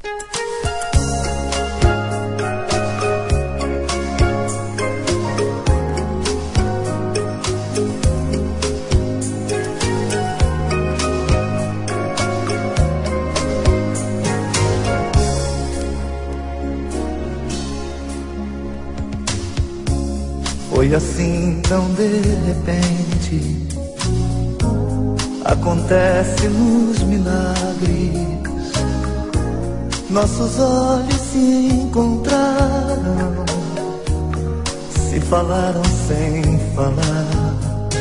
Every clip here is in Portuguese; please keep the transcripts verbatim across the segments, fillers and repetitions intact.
Foi assim tão de repente, acontece nos milagres. Nossos olhos se encontraram, se falaram sem falar,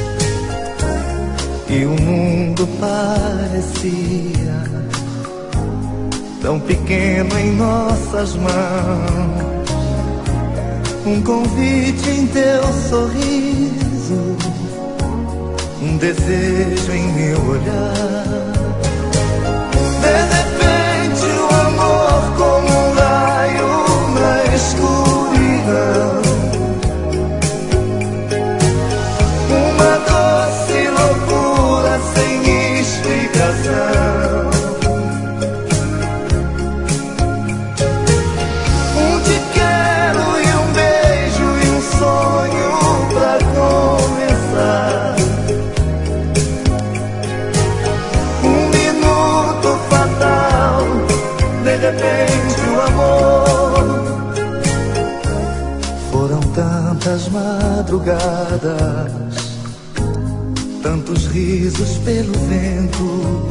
e o mundo parecia tão pequeno em nossas mãos. Um convite em teu sorriso, um desejo em meu olhar. De repente o amor como um raio na escuridão, uma doce loucura sem explicação. Um te quero e um beijo e um sonho pra começar. Um minuto fatal, de repente o amor. Foram tantas madrugadas, tantos risos pelo vento,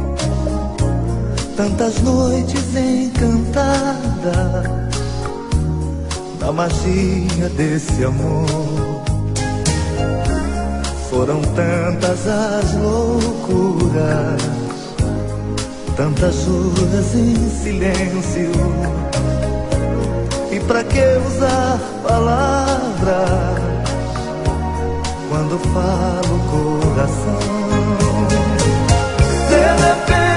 tantas noites encantadas na magia desse amor. Foram tantas as loucuras, tantas juras em silêncio. E pra que usar palavras quando falo coração? De repente